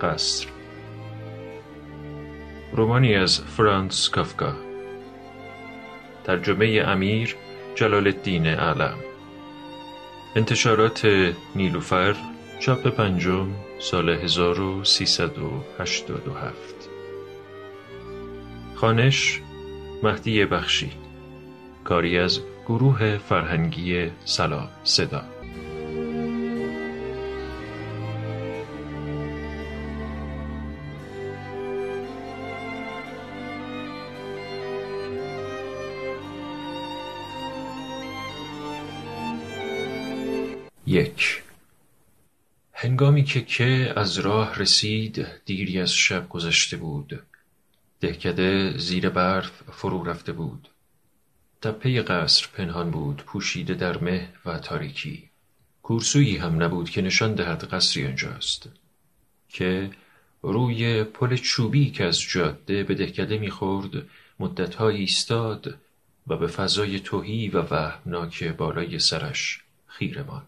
قصر. رمانی از فرانتس کافکا. ترجمه امیر جلال الدین اعلم. انتشارات نیلوفر. چاپ پنجم، سال 1387. خوانش مهدی بخشی. کاری از گروه فرهنگی سلام صدا. یک. هنگامی که از راه رسید دیری از شب گذشته بود. دهکده زیر برف فرو رفته بود. تپه قصر پنهان بود، پوشیده در مه و تاریکی. کورسویی هم نبود که نشان دهد قصری آنجاست. که روی پل چوبی که از جاده به دهکده می‌خورد مدت‌ها ایستاد و به فضای تهی و وهمناک بالای سرش خیره ماند.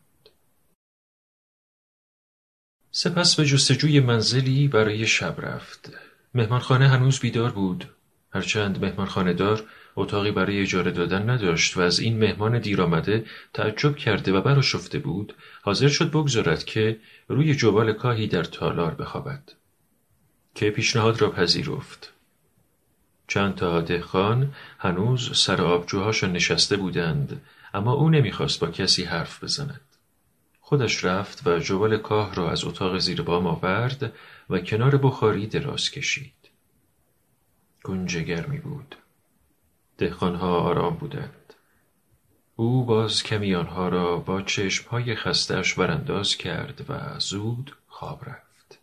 سپس به جستجوی منزلی برای شب رفت. مهمانخانه هنوز بیدار بود، هرچند مهمانخانه دار اتاقی برای اجاره دادن نداشت و از این مهمان دیر آمده تعجب کرده و برآشفته بود. حاضر شد بگذارد که روی جوال کاهی در تالار بخوابد. که پیشنهاد را پذیرفت. چند تا دهقان هنوز سر آبجوهاشان نشسته بودند، اما او نمیخواست با کسی حرف بزند. خودش رفت و جوال کاه را از اتاق زیر بام آورد و کنار بخاری دراز کشید. گنج گرمی بود. دهقانها آرام بودند. او باز کمی آنها را با چشمهای خسته‌اش ورانداز کرد و زود خواب رفت.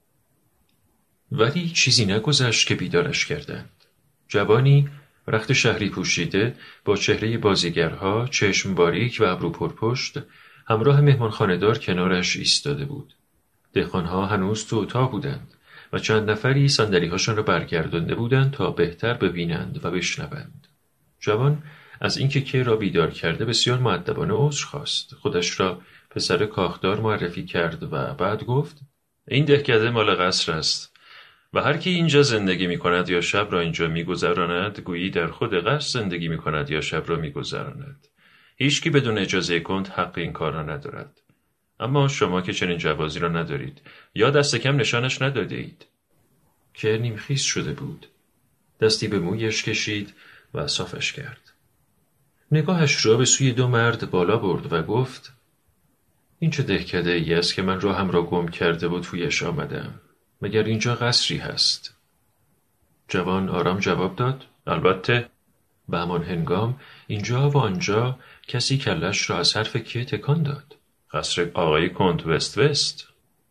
ولی چیزی نگذشت که بیدارش کردند. جوانی رخت شهری پوشیده با چهره بازیگرها، چشم باریک و ابرو پرپشت همراه مهمانخانه‌دار کنارش ایستاده بود. دهقانها هنوز تو اتاق بودند و چند نفری صندلی‌هاشان را برگردانده بودند تا بهتر ببینند و بشنوند. جوان از اینکه کی را بیدار کرده بسیار مؤدبانه عذر خواست. خودش را پسر کاخدار معرفی کرد و بعد گفت: این دهکده مال قصر است و هر کی اینجا زندگی می‌کند یا شب را اینجا می‌گذراند گویی در خود قصر زندگی می‌کند یا شب را می‌گذراند. هیچکی بدون اجازه کنت حق این کار را ندارد. اما شما که چنین جوازی را ندارید یا دست کم نشانش نداده اید. که نیمخیز شده بود. دستی به مویش کشید و صافش کرد. نگاهش را به سوی دو مرد بالا برد و گفت: این چه دهکده ای است که من راهم را گم کرده و تویش آمدم. مگر اینجا قصری هست؟ جوان آرام جواب داد: البته. به همان هنگام اینجا و آنجا کسی کلش را از حرف که تکان داد. قصر آقای کنت وست.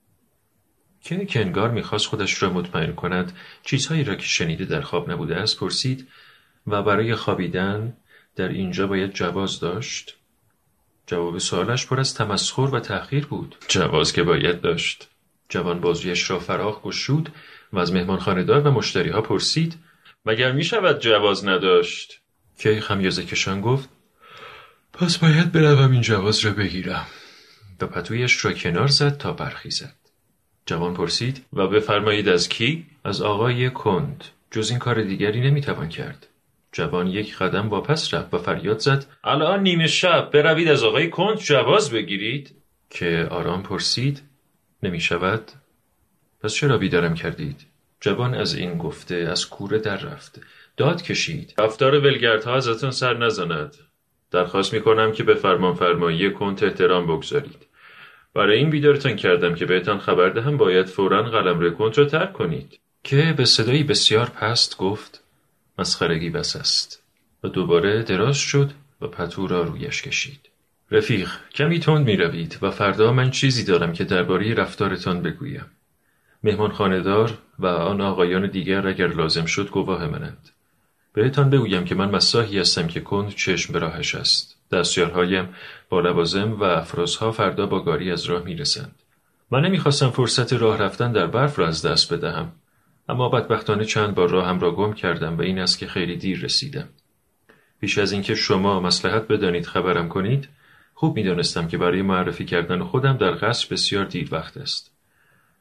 که انگار میخواست خودش را مطمئن کند چیزهایی را که شنیده در خواب نبوده است پرسید: و برای خوابیدن در اینجا باید جواز داشت؟ جواب سوالش پر از تمسخر و تحقیر بود. جواز که باید داشت. جوان بازویش را فراخ گشود و از مهمانخانه‌دار و مشتریها پرسید: مگر میشود جواز نداشت؟ که خمیازه کشان گفت: پس باید بروم این جواز را بگیرم. و پتویش را کنار زد تا برخیزد. جوان پرسید: و بفرمایید از کی؟ از آقای کنت. جز این کار دیگری نمیتوان کرد. جوان یک قدم واپس رفت و فریاد زد: الان نیمه شب، بروید از آقای کنت جواز بگیرید. که آرام پرسید: نمیشود؟ پس چرا بیدارم کردید؟ جوان از این گفته از کوره در رفت. داد کشید: رفتار ولگردها ازتون سر نزند. درخواست میکنم که به فرمانفرمایی کنت احترام بگذارید. برای این بیدارتان کردم که بهتان خبر دهم باید فوراً قلمرو کنت را ترک کنید. که به صدایی بسیار پست گفت: مسخرگی بس است. و دوباره دراز شد و پتو را رویش کشید. رفیق، کمی تند میروید و فردا من چیزی دارم که درباره رفتارتان بگویم. مهمانخانه‌دار و آن آقایان دیگر اگر لازم شد گواه منند. بهتان بگویم که من مساحی هستم که کنت چشم به راهش است. دستیارهایم با لوازم و افرازها فردا با گاری از راه میرسند. من نمیخواستم فرصت راه رفتن در برف را از دست بدهم، اما بدبختانه چند بار راهم را گم کردم و این است که خیلی دیر رسیدم. پیش از اینکه شما مصلحت بدانید خبرم کنید، خوب میدانستم که برای معرفی کردن خودم در قصر بسیار دیر وقت است.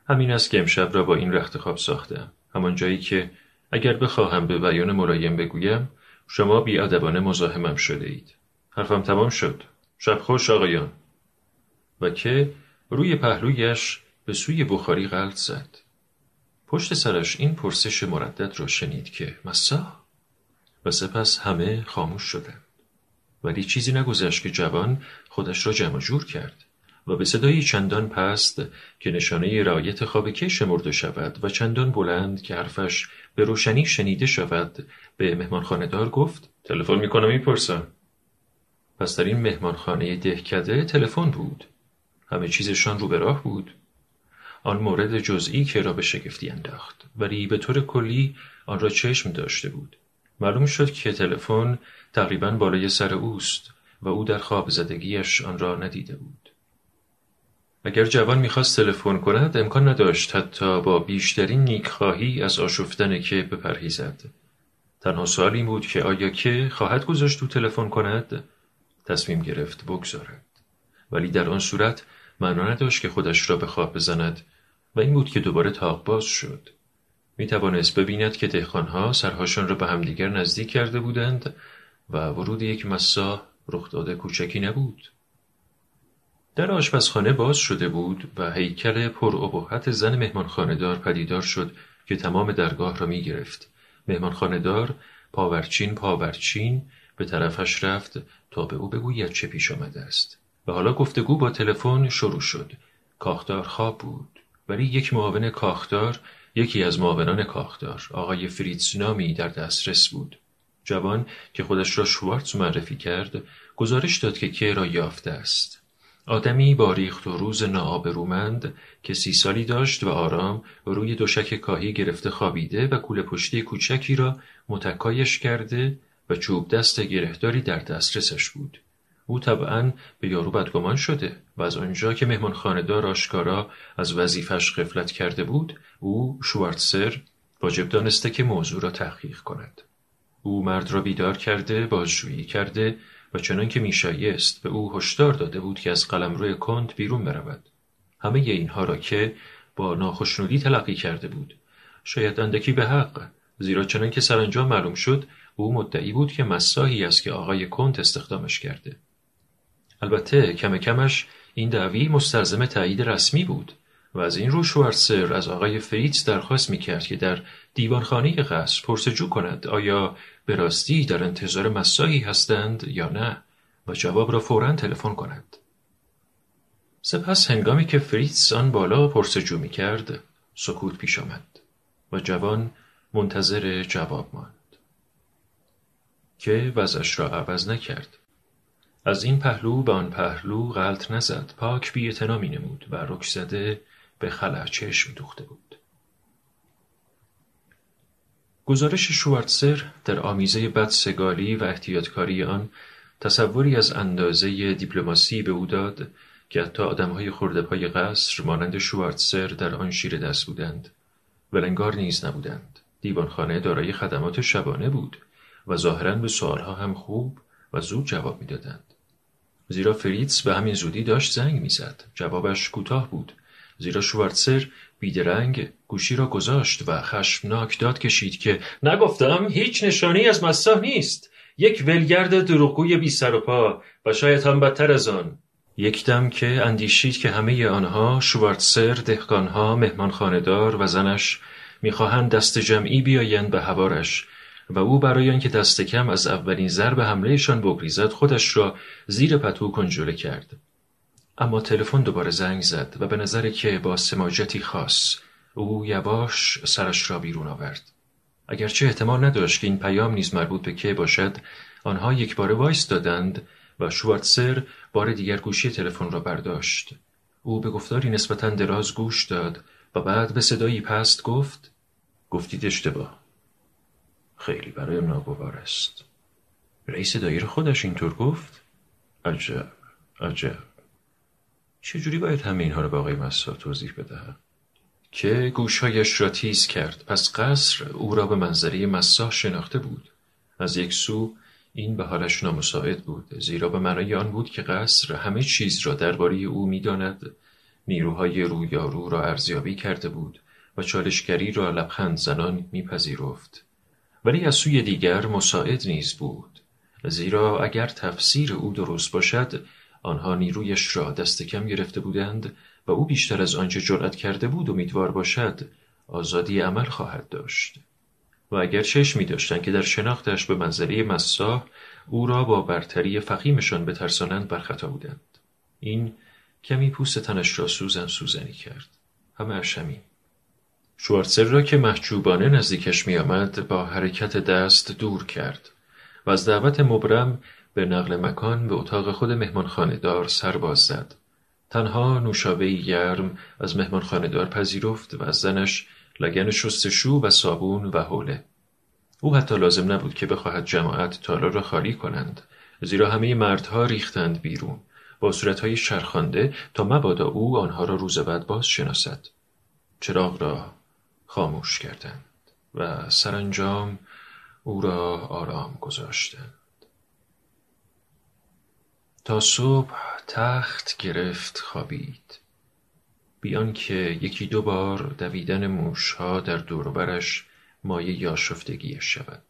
همین است که امشب را با این رخت خواب ساختم. همان جایی که اگر بخواهم به بیان ملایم بگویم شما بی‌ادبانه مزاحمم شده اید. حرفم تمام شد. شب خوش آقایان. و که روی پهلویش به سوی بخاری غلط زد. پشت سرش این پرسش مردد را شنید که مساح؟ و سپس همه خاموش شدند. ولی چیزی نگذشت که جوان خودش را جمع جور کرد و به صدایی چندان پست که نشانه رعایت خواب که شمرده شود و چندان بلند که حرفش به روشنی شنیده شود به مهمانخانه‌دار گفت تلفن میکنم میپرسم. پس در این مهمانخانه دهکده تلفن بود. همه چیزشان رو به راه بود. آن مورد جزئی که را به شگفتی انداخت، ولی به طور کلی آن را چشم داشته بود. معلوم شد که تلفن تقریباً بالای سر اوست و او در خواب زدگیش آن را ندیده بود. اگر جوان میخواست تلفن کند امکان نداشت حتی با بیشترین نیکخواهی از آشفتن که بپرهیزد. تنها سوال این بود که آیا که خواهد گذاشت او تلفن کند؟ تصمیم گرفت بگذارد. ولی در آن صورت معنا نداشت که خودش را به خواب بزند و این بود که دوباره طاق باز شد. می توانست ببیند که دهقانها سرهاشان را به همدیگر نزدیک کرده بودند و ورود یک مساح رخداد کوچکی نبود. در آشپزخانه باز شده بود و هیکل پرابهت زن مهمانخانه‌دار پدیدار شد که تمام درگاه را می گرفت. مهمانخانه‌دار پاورچین به طرفش رفت تا به او بگوید چه پیش آمده است. و حالا گفتگو با تلفن شروع شد. کاخدار خواب بود، ولی یک معاون کاخدار، یکی از معاونان کاخدار، آقای فریتز نامی در دسترس بود. جوان که خودش را شوارتز معرفی کرد، گزارش داد که را یافته است. آدمی با ریخت و روز ناآبرومند که 30 سالی داشت و آرام روی دوشک کاهی گرفته خوابیده و کوله پشتی کوچکی را متکایش کرده و چوب دست گرهداری در دسترسش بود. او طبعاً به یارو بدگمان شده و از آنجا که مهمانخانه‌دار آشکارا از وظیفه‌اش غفلت کرده بود، او شوارتسر واجب دانسته که موضوع را تحقیق کند. او مرد را بیدار کرده، بازجویی کرده و چنان که میشایست به او هشدار داده بود که از قلمرو کنت بیرون برود. همه اینها را که با ناخشنودی تلقی کرده بود. شاید اندکی به حق، زیرا چنان که سرانجام معلوم شد او مدعی بود که مساحی است که آقای کنت استخدامش کرده. البته کم کمش این دعوی مستلزم تایید رسمی بود و از این رو شوارتسر از آقای فریتز درخواست میکرد که در دیوانخانه قصر پرسجو کند آیا به راستی در انتظار مساحی هستند یا نه و جواب را فوراً تلفن کند. سپس هنگامی که فریتز آن بالا پرسجو میکرد سکوت پیش آمد و جوان منتظر جواب ماند که وضعش را عوض نکرد. از این پهلو به آن پهلو غلط نزد، پاک بی‌اعتنا می‌نمود و رک زده به خلأ چشم دوخته بود. گزارش شوارتسر در آمیزه بدسگالی و احتیاطکاری آن تصوری از اندازه دیپلماسی به او داد که حتی آدم‌های خرده‌پای قصر مانند شوارتسر در آن شیر دست بودند. ولنگار نیز نبودند. دیوانخانه دارای خدمات شبانه بود و ظاهراً به سؤالها هم خوب و زود جواب می‌دادند. زیرا فریتز به همین زودی داشت زنگ می‌زد. جوابش کوتاه بود، زیرا شوارتسر بیدرنگ گوشی را گذاشت و خشمناک داد کشید که نگفتم هیچ نشانی از مساح نیست. یک ولگرد دروغگوی بی سر و پا و شاید هم بدتر از آن. یک دم که اندیشید که همه آنها شوارتسر، دهقانها، مهمانخانه‌دار و زنش می‌خواهند دست جمعی بیایند به هوارش و او برای آنکه دست کم از اولین ضرب حملهشان بگریزد خودش را زیر پتو کنجوله کرد. اما تلفن دوباره زنگ زد و به نظر که با سماجتی خاص او یواش سرش را بیرون آورد. اگرچه احتمال نداشت که این پیام نیز مربوط به که باشد، آنها یک باره وایستادند و شوارتسر بار دیگر گوشی تلفن را برداشت. او به گفتاری نسبتاً دراز گوش داد و بعد به صدایی پست گفتید اشتباه. خیلی برایم ناگوار است. رئیس دایره خودش اینطور گفت؟ عجب. چجوری باید همه اینها را به آقای مساح توضیح بدهم؟ که گوشهایش را تیز کرد. پس قصر او را به منظره مساح شناخته بود. از یک سو این به حالش نامساعد بود، زیرا به معنای آن بود که قصر همه چیز را درباره او می‌داند، نیروهای رویارو را ارزیابی کرده بود و چالشگری را لبخند زنان میپذیرفت. ولی از سوی دیگر مساعد نیز بود، زیرا اگر تفسیر او درست باشد آنها نیرویش را دست کم گرفته بودند و او بیشتر از آنچه جرأت کرده بود امیدوار باشد آزادی عمل خواهد داشت. و اگر چشمی داشتند که در شناختش به منزله مساح او را با برتری فخیمشان بترسانند برخطا بودند. این کمی پوست تنش را سوزنی کرد. همه اش همین. شوارتزر را که محجوبانه نزدیکش می آمد با حرکت دست دور کرد و از دعوت مبرم به نقل مکان به اتاق خود مهمانخانه‌دار سر باز زد. تنها نوشابه‌ای گرم از مهمانخانه‌دار پذیرفت و از زنش لگن شستشو و صابون و حوله. او حتی لازم نبود که بخواهد جماعت تالار را خالی کنند، زیرا همه مردها ریختند بیرون با صورتهای شرخانده تا مبادا او آنها را روز بعد باز شناسد. چراغ را خاموش کردند و سرانجام او را آرام گذاشتند. تا صبح تخت گرفت خوابید، بی آنکه یکی دو بار دویدن موشها در دور و برش مایه آشفتگیش شود.